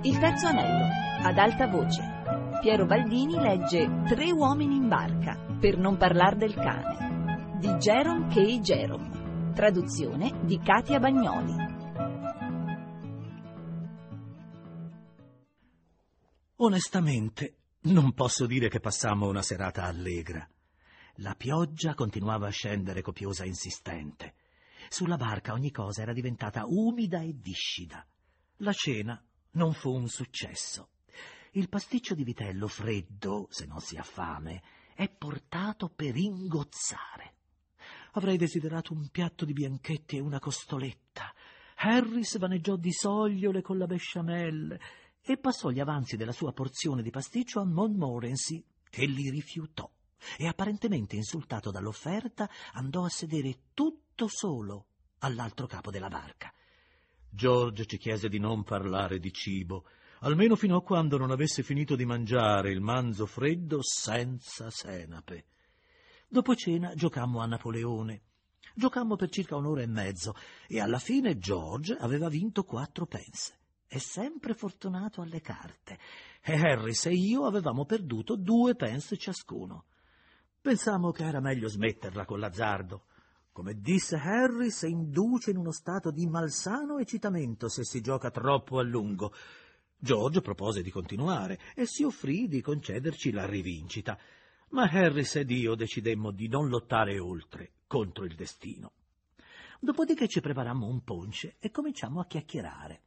Il terzo anello, ad alta voce. Piero Baldini legge Tre uomini in barca, per non parlar del cane, di Jerome K. Jerome. Traduzione di Katia Bagnoli. Onestamente, non posso dire che passammo una serata allegra. La pioggia continuava a scendere copiosa e insistente. Sulla barca ogni cosa era diventata umida e viscida. La cena non fu un successo. Il pasticcio di vitello freddo, se non si ha fame, è portato per ingozzare. Avrei desiderato un piatto di bianchetti e una costoletta. Harris vaneggiò di sogliole con la besciamelle e passò gli avanzi della sua porzione di pasticcio a Montmorency, che li rifiutò e, apparentemente insultato dall'offerta, andò a sedere tutto solo all'altro capo della barca. George ci chiese di non parlare di cibo, almeno fino a quando non avesse finito di mangiare il manzo freddo senza senape. Dopo cena giocammo a Napoleone. Giocammo per circa un'ora e mezzo e alla fine George aveva vinto 4 pence. È sempre fortunato alle carte. E Harris e io avevamo perduto 2 pence ciascuno. Pensammo che era meglio smetterla con l'azzardo. Come disse Harris, induce in uno stato di malsano eccitamento se si gioca troppo a lungo. George propose di continuare e si offrì di concederci la rivincita, ma Harris ed io decidemmo di non lottare oltre contro il destino. Dopodiché ci preparammo un ponce e cominciammo a chiacchierare.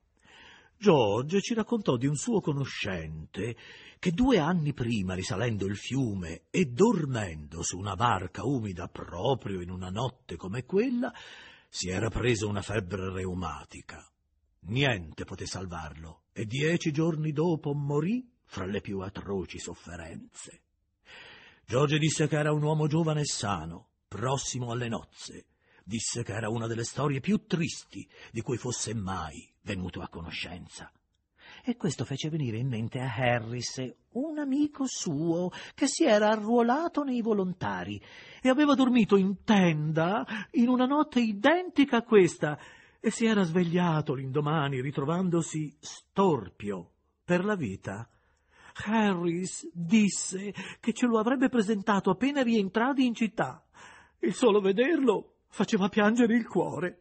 George ci raccontò di un suo conoscente che 2 anni prima, risalendo il fiume e dormendo su una barca umida proprio in una notte come quella, si era preso una febbre reumatica. Niente poté salvarlo e 10 giorni dopo morì fra le più atroci sofferenze. George disse che era un uomo giovane e sano, prossimo alle nozze. Disse che era una delle storie più tristi di cui fosse mai venuto a conoscenza. E questo fece venire in mente a Harris un amico suo che si era arruolato nei volontari e aveva dormito in tenda in una notte identica a questa e si era svegliato l'indomani ritrovandosi storpio per la vita. Harris disse che ce lo avrebbe presentato appena rientrati in città. Il solo vederlo faceva piangere il cuore.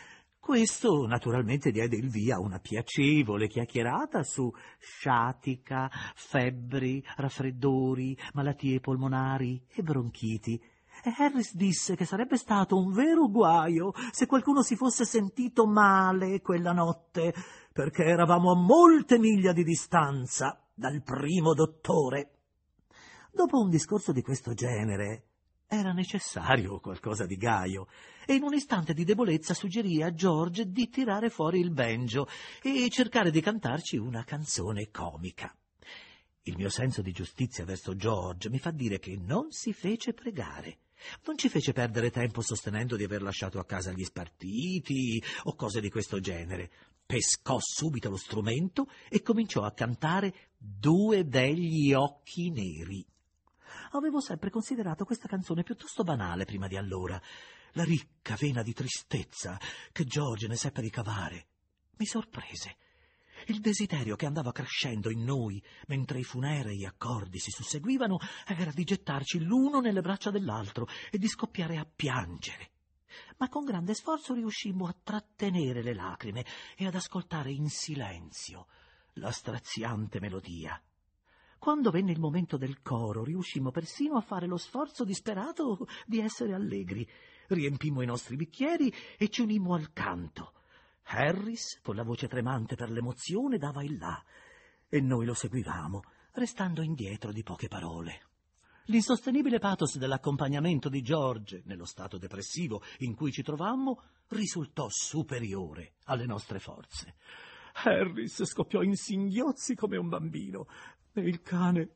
Questo naturalmente diede il via a una piacevole chiacchierata su sciatica, febbri, raffreddori, malattie polmonari e bronchiti. E Harris disse che sarebbe stato un vero guaio se qualcuno si fosse sentito male quella notte, perché eravamo a molte miglia di distanza dal primo dottore. Dopo un discorso di questo genere era necessario qualcosa di gaio, e in un istante di debolezza suggerì a George di tirare fuori il banjo e cercare di cantarci una canzone comica. Il mio senso di giustizia verso George mi fa dire che non si fece pregare. Non ci fece perdere tempo sostenendo di aver lasciato a casa gli spartiti o cose di questo genere. Pescò subito lo strumento e cominciò a cantare Due begli occhi neri. Avevo sempre considerato questa canzone piuttosto banale prima di allora. La ricca vena di tristezza che George ne seppe ricavare mi sorprese. Il desiderio che andava crescendo in noi mentre i funerei accordi si susseguivano era di gettarci l'uno nelle braccia dell'altro e di scoppiare a piangere. Ma con grande sforzo riuscimmo a trattenere le lacrime e ad ascoltare in silenzio la straziante melodia. Quando venne il momento del coro, riuscimmo persino a fare lo sforzo disperato di essere allegri. Riempimmo i nostri bicchieri e ci unimmo al canto. Harris, con la voce tremante per l'emozione, dava il là, e noi lo seguivamo, restando indietro di poche parole. L'insostenibile pathos dell'accompagnamento di George, nello stato depressivo in cui ci trovammo, risultò superiore alle nostre forze. Harris scoppiò in singhiozzi come un bambino, e il cane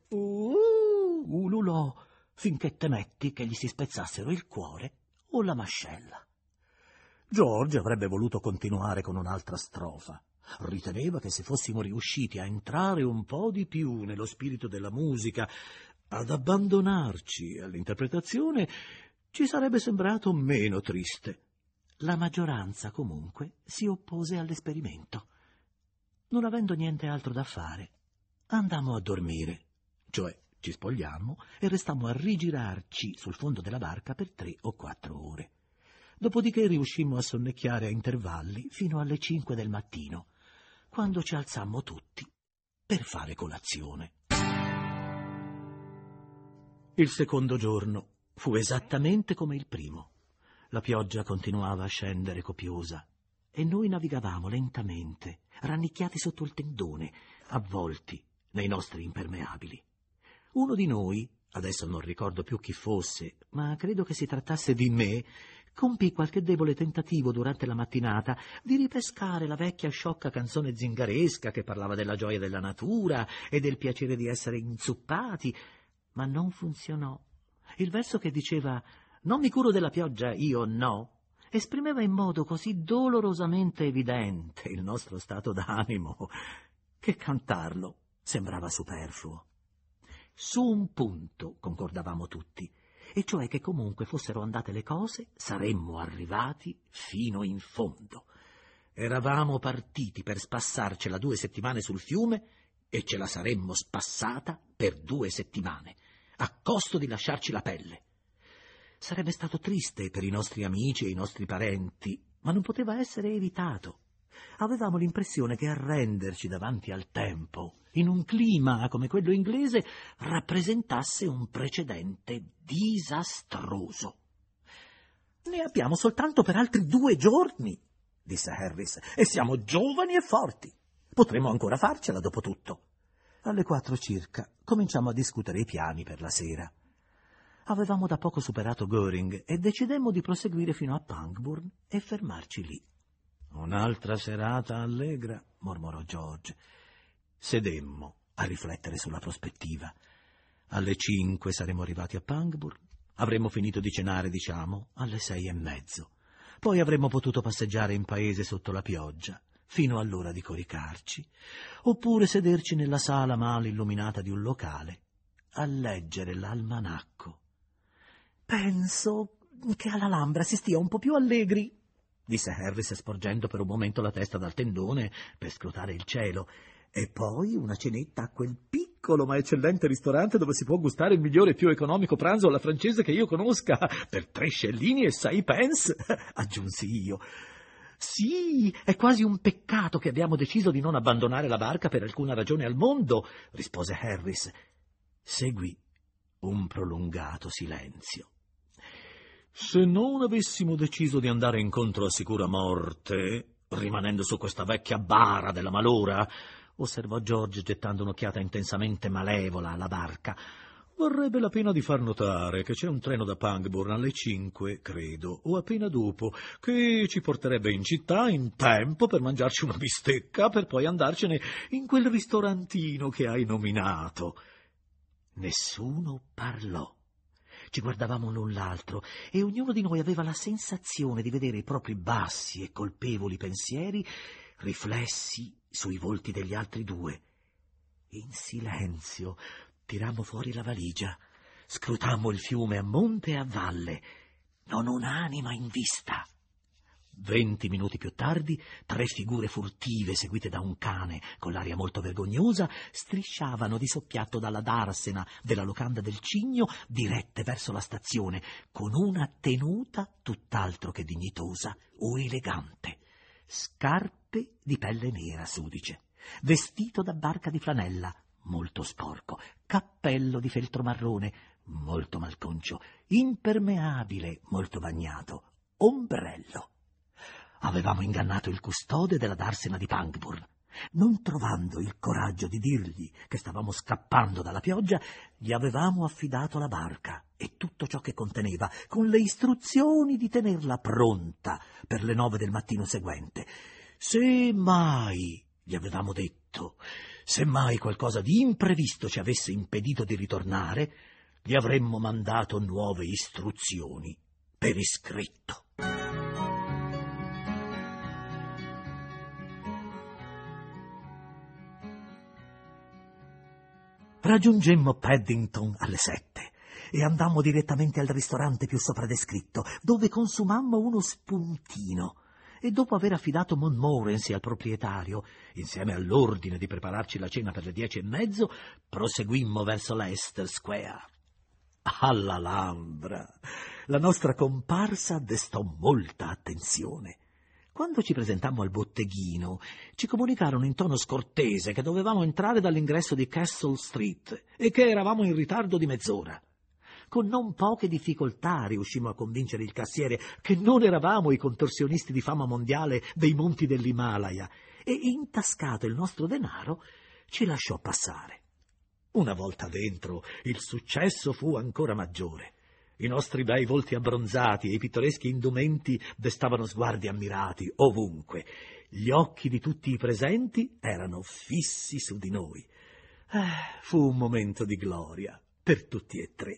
ululò finché temetti che gli si spezzassero il cuore o la mascella. George avrebbe voluto continuare con un'altra strofa. Riteneva che se fossimo riusciti a entrare un po' di più nello spirito della musica, ad abbandonarci all'interpretazione, ci sarebbe sembrato meno triste. La maggioranza, comunque, si oppose all'esperimento. Non avendo niente altro da fare, andammo a dormire, cioè ci spogliammo e restammo a rigirarci sul fondo della barca per 3 o 4 ore. Dopodiché riuscimmo a sonnecchiare a intervalli fino alle 5 del mattino, quando ci alzammo tutti per fare colazione. Il secondo giorno fu esattamente come il primo. La pioggia continuava a scendere copiosa e noi navigavamo lentamente, rannicchiati sotto il tendone, avvolti nei nostri impermeabili. Uno di noi, adesso non ricordo più chi fosse, ma credo che si trattasse di me, compì qualche debole tentativo durante la mattinata di ripescare la vecchia sciocca canzone zingaresca che parlava della gioia della natura e del piacere di essere inzuppati, ma non funzionò. Il verso che diceva «Non mi curo della pioggia, io no», esprimeva in modo così dolorosamente evidente il nostro stato d'animo che cantarlo sembrava superfluo. Su un punto concordavamo tutti, e cioè che comunque fossero andate le cose, saremmo arrivati fino in fondo. Eravamo partiti per spassarcela 2 settimane sul fiume e ce la saremmo spassata per 2 settimane, a costo di lasciarci la pelle. Sarebbe stato triste per i nostri amici e i nostri parenti, ma non poteva essere evitato. Avevamo l'impressione che arrenderci davanti al tempo, in un clima come quello inglese, rappresentasse un precedente disastroso. «Ne abbiamo soltanto per altri 2 giorni», disse Harris, «e siamo giovani e forti. Potremo ancora farcela dopo tutto». Alle 4 circa cominciamo a discutere i piani per la sera. Avevamo da poco superato Göring e decidemmo di proseguire fino a Pangbourne e fermarci lì. «Un'altra serata allegra», mormorò George. Sedemmo a riflettere sulla prospettiva. Alle 5 saremmo arrivati a Pangbourne, avremmo finito di cenare, diciamo, alle 6:30. Poi avremmo potuto passeggiare in paese sotto la pioggia, fino all'ora di coricarci, oppure sederci nella sala male illuminata di un locale, a leggere l'almanacco. «Penso che all'Alhambra si stia un po' più allegri», disse Harris, sporgendo per un momento la testa dal tendone per scrutare il cielo. «E poi una cenetta a quel piccolo ma eccellente ristorante dove si può gustare il migliore e più economico pranzo alla francese che io conosca, per 3 scellini e 6 pence», aggiunsi io. «Sì, è quasi un peccato che abbiamo deciso di non abbandonare la barca per alcuna ragione al mondo», rispose Harris. Seguì un prolungato silenzio. «Se non avessimo deciso di andare incontro a sicura morte, rimanendo su questa vecchia bara della malora», osservò George gettando un'occhiata intensamente malevola alla barca, «varrebbe la pena di far notare che c'è un treno da Pangbourne alle 5, credo, o appena dopo, che ci porterebbe in città in tempo per mangiarci una bistecca, per poi andarcene in quel ristorantino che hai nominato». Nessuno parlò. Ci guardavamo l'un l'altro e ognuno di noi aveva la sensazione di vedere i propri bassi e colpevoli pensieri riflessi sui volti degli altri 2. In silenzio tirammo fuori la valigia, scrutammo il fiume a monte e a valle, non un'anima in vista. 20 minuti più tardi, 3 figure furtive seguite da un cane con l'aria molto vergognosa strisciavano di soppiatto dalla darsena della locanda del Cigno dirette verso la stazione con una tenuta tutt'altro che dignitosa o elegante. Scarpe di pelle nera sudice, vestito da barca di flanella molto sporco, cappello di feltro marrone molto malconcio, impermeabile molto bagnato, ombrello. Avevamo ingannato il custode della darsena di Pangbourne. Non trovando il coraggio di dirgli che stavamo scappando dalla pioggia, gli avevamo affidato la barca e tutto ciò che conteneva, con le istruzioni di tenerla pronta per le 9 del mattino seguente. Se mai, gli avevamo detto, se mai qualcosa di imprevisto ci avesse impedito di ritornare, gli avremmo mandato nuove istruzioni per iscritto. Raggiungemmo Paddington alle 7 e andammo direttamente al ristorante più sopra descritto, dove consumammo uno spuntino e dopo aver affidato Montmorency al proprietario, insieme all'ordine di prepararci la cena per le 10:30, proseguimmo verso Leicester Square. All'Alhambra la nostra comparsa destò molta attenzione. Quando ci presentammo al botteghino, ci comunicarono in tono scortese che dovevamo entrare dall'ingresso di Castle Street e che eravamo in ritardo di mezz'ora. Con non poche difficoltà riuscimmo a convincere il cassiere che non eravamo i contorsionisti di fama mondiale dei monti dell'Himalaya e, intascato il nostro denaro, ci lasciò passare. Una volta dentro, il successo fu ancora maggiore. I nostri bei volti abbronzati e i pittoreschi indumenti destavano sguardi ammirati ovunque. Gli occhi di tutti i presenti erano fissi su di noi. Fu un momento di gloria per tutti e tre.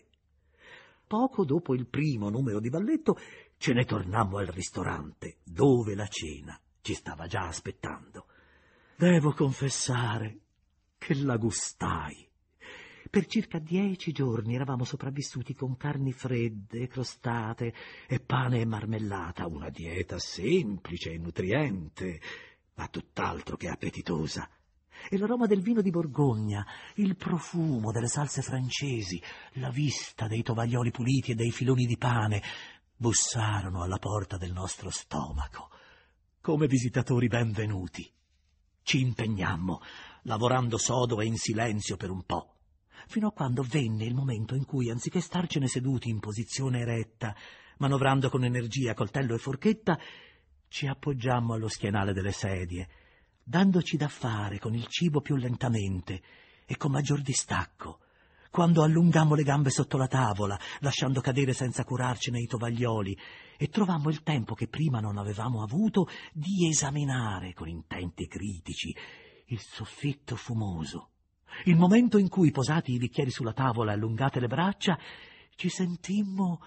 Poco dopo il primo numero di balletto ce ne tornammo al ristorante, dove la cena ci stava già aspettando. Devo confessare che la gustai. Per circa 10 giorni eravamo sopravvissuti con carni fredde, crostate e pane e marmellata, una dieta semplice e nutriente, ma tutt'altro che appetitosa. E l'aroma del vino di Borgogna, il profumo delle salse francesi, la vista dei tovaglioli puliti e dei filoni di pane bussarono alla porta del nostro stomaco, come visitatori benvenuti. Ci impegnammo, lavorando sodo e in silenzio per un po', fino a quando venne il momento in cui, anziché starcene seduti in posizione eretta, manovrando con energia coltello e forchetta, ci appoggiammo allo schienale delle sedie, dandoci da fare con il cibo più lentamente e con maggior distacco, quando allungammo le gambe sotto la tavola, lasciando cadere senza curarcene i tovaglioli, e trovammo il tempo che prima non avevamo avuto di esaminare con intenti critici il soffitto fumoso. Il momento in cui, posati i bicchieri sulla tavola e allungate le braccia, ci sentimmo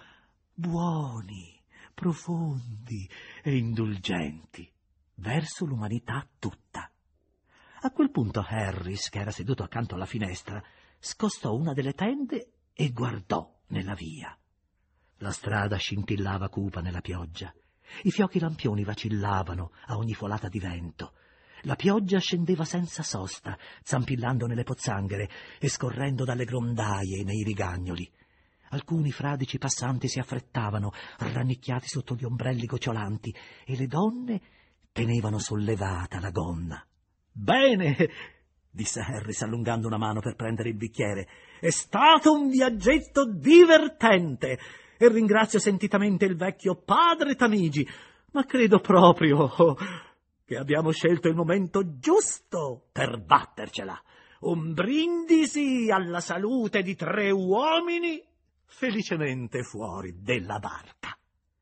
buoni, profondi e indulgenti verso l'umanità tutta. A quel punto Harris, che era seduto accanto alla finestra, scostò una delle tende e guardò nella via. La strada scintillava cupa nella pioggia. I fiocchi lampioni vacillavano a ogni folata di vento. La pioggia scendeva senza sosta, zampillando nelle pozzanghere e scorrendo dalle grondaie nei rigagnoli. Alcuni fradici passanti si affrettavano, rannicchiati sotto gli ombrelli gocciolanti, e le donne tenevano sollevata la gonna. «Bene!» disse Harris, allungando una mano per prendere il bicchiere. «È stato un viaggetto divertente e ringrazio sentitamente il vecchio padre Tamigi, ma credo proprio che abbiamo scelto il momento giusto per battercela. Un brindisi alla salute di 3 uomini felicemente fuori della barca».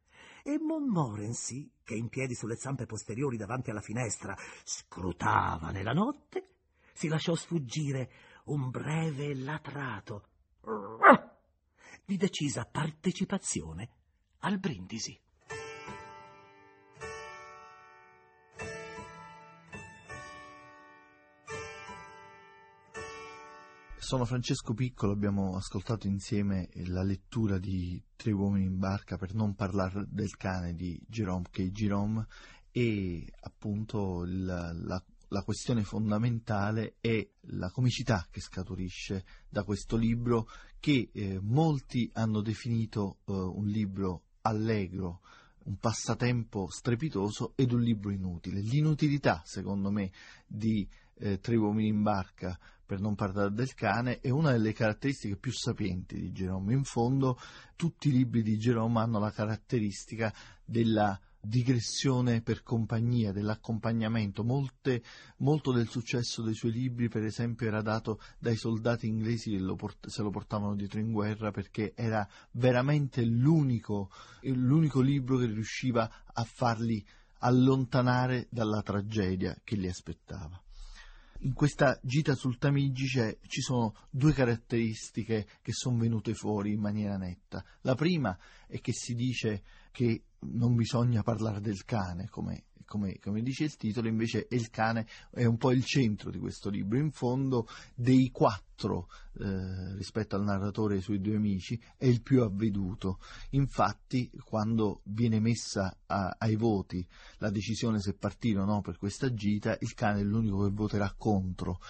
E Montmorency, che in piedi sulle zampe posteriori davanti alla finestra scrutava nella notte, si lasciò sfuggire un breve latrato di decisa partecipazione al brindisi. Sono Francesco Piccolo, abbiamo ascoltato insieme la lettura di 3 uomini in barca, per non parlare del cane, di Jérôme K. Jérôme, e appunto la questione fondamentale è la comicità che scaturisce da questo libro, che molti hanno definito un libro allegro, un passatempo strepitoso ed un libro inutile. L'inutilità, secondo me, di 3 uomini in barca, per non parlare del cane, è una delle caratteristiche più sapienti di Jérôme. In fondo tutti i libri di Jérôme hanno la caratteristica della digressione per compagnia, dell'accompagnamento. Molto del successo dei suoi libri, per esempio, era dato dai soldati inglesi che se lo portavano dietro in guerra, perché era veramente l'unico libro che riusciva a farli allontanare dalla tragedia che li aspettava. In questa gita sul Tamigi ci sono 2 caratteristiche che sono venute fuori in maniera netta. La prima è che si dice che non bisogna parlare del cane, come dice il titolo, invece il cane è un po' il centro di questo libro. In fondo, dei 4 altro rispetto al narratore e ai suoi due amici, è il più avveduto. Infatti, quando viene messa ai voti la decisione se partire o no per questa gita, il cane è l'unico che voterà contro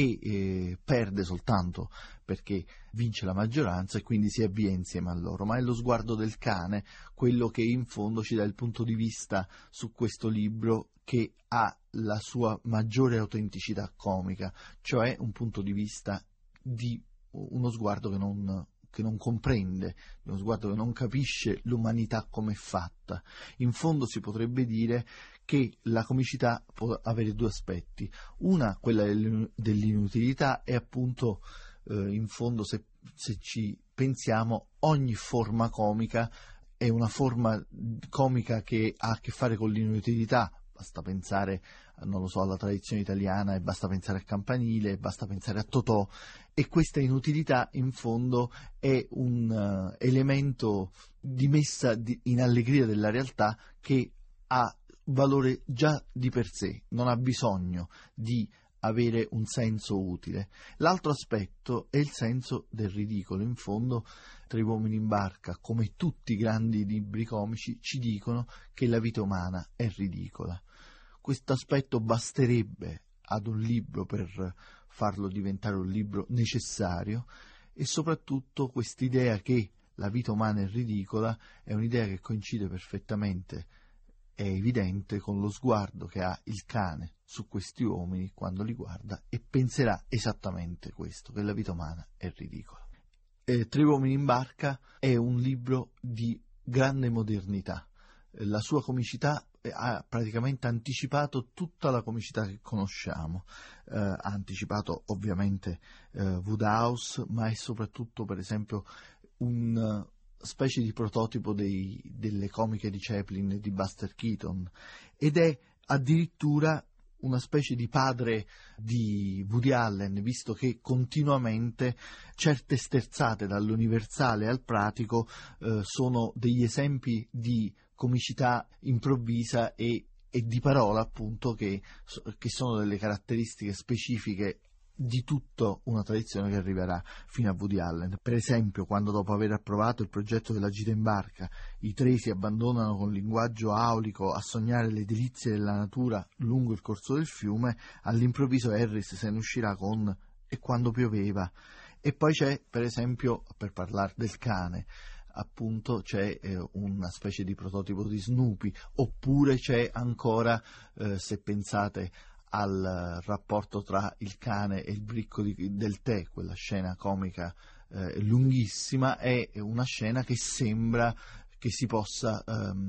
e perde soltanto perché vince la maggioranza e quindi si avvia insieme a loro. Ma è lo sguardo del cane quello che in fondo ci dà il punto di vista su questo libro che ha la sua maggiore autenticità comica, cioè un punto di vista di uno sguardo che non comprende, uno sguardo che non capisce l'umanità come è fatta. In fondo si potrebbe dire che la comicità può avere due aspetti: una, quella dell'inutilità, e appunto in fondo se ci pensiamo ogni forma comica è una forma comica che ha a che fare con l'inutilità. Basta pensare, non lo so, alla tradizione italiana, e basta pensare a Campanile, e basta pensare a Totò, e questa inutilità in fondo è un elemento di messa in allegria della realtà che ha valore già di per sé, non ha bisogno di avere un senso utile. L'altro aspetto è il senso del ridicolo. In fondo Tre uomini in barca, come tutti i grandi libri comici, ci dicono che la vita umana è ridicola. Questo aspetto basterebbe ad un libro per farlo diventare un libro necessario, e soprattutto quest'idea che la vita umana è ridicola è un'idea che coincide perfettamente, è evidente, con lo sguardo che ha il cane su questi uomini quando li guarda, e penserà esattamente questo, che la vita umana è ridicola. Tre uomini in barca è un libro di grande modernità. La sua comicità ha praticamente anticipato tutta la comicità che conosciamo. Ha anticipato ovviamente Wodehouse, ma è soprattutto, per esempio, un specie di prototipo delle comiche di Chaplin e di Buster Keaton, ed è addirittura una specie di padre di Woody Allen, visto che continuamente certe sterzate dall'universale al pratico sono degli esempi di comicità improvvisa e di parola, appunto, che sono delle caratteristiche specifiche di tutta una tradizione che arriverà fino a Woody Allen. Per esempio, quando dopo aver approvato il progetto della gita in barca, i tre si abbandonano con linguaggio aulico a sognare le delizie della natura lungo il corso del fiume, all'improvviso Harris se ne uscirà con "e quando pioveva". E poi c'è, per esempio, per parlare del cane, appunto c'è una specie di prototipo di Snoopy, oppure c'è ancora, se pensate al rapporto tra il cane e il bricco del tè, quella scena comica lunghissima, è una scena che sembra che si possa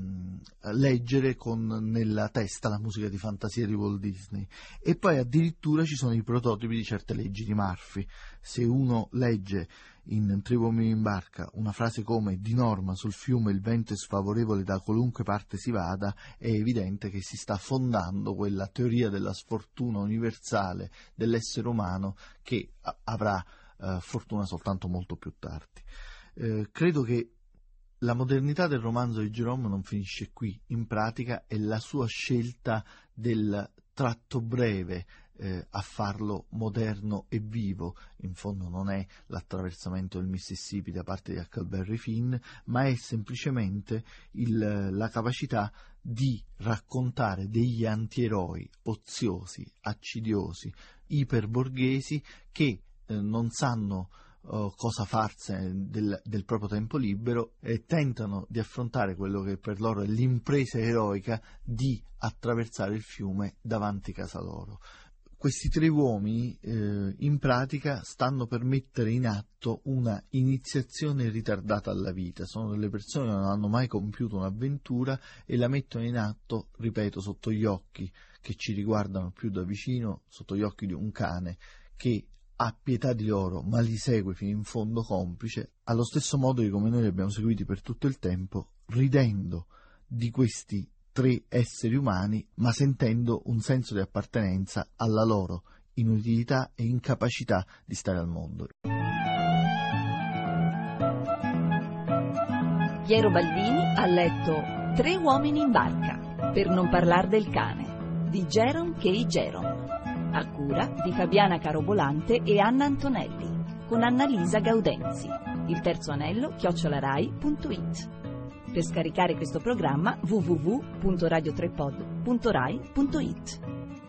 leggere nella testa la musica di fantasia di Walt Disney. E poi addirittura ci sono i prototipi di certe leggi di Murphy. Se uno legge in Tre uomini in barca una frase come "di norma sul fiume il vento è sfavorevole da qualunque parte si vada", è evidente che si sta fondando quella teoria della sfortuna universale dell'essere umano che avrà fortuna soltanto molto più tardi. Credo che la modernità del romanzo di Gérôme non finisce qui. In pratica è la sua scelta del tratto breve a farlo moderno e vivo. In fondo non è l'attraversamento del Mississippi da parte di Huckleberry Finn, ma è semplicemente la capacità di raccontare degli antieroi oziosi, accidiosi, iperborghesi che non sanno cosa farsene del proprio tempo libero e tentano di affrontare quello che per loro è l'impresa eroica di attraversare il fiume davanti a casa loro. Questi tre uomini in pratica stanno per mettere in atto una iniziazione ritardata alla vita. Sono delle persone che non hanno mai compiuto un'avventura e la mettono in atto, ripeto, sotto gli occhi che ci riguardano più da vicino, sotto gli occhi di un cane che ha pietà di loro ma li segue fino in fondo complice, allo stesso modo di come noi li abbiamo seguiti per tutto il tempo, ridendo di questi tre esseri umani ma sentendo un senso di appartenenza alla loro inutilità e incapacità di stare al mondo. Piero Baldini ha letto Tre uomini in barca, per non parlare del cane, di Jérôme K. Jérôme, a cura di Fabiana Carobolante e Anna Antonelli. con Annalisa Gaudenzi. Il terzo anello @rai.it. Per scaricare questo programma www.radiotrepod.rai.it.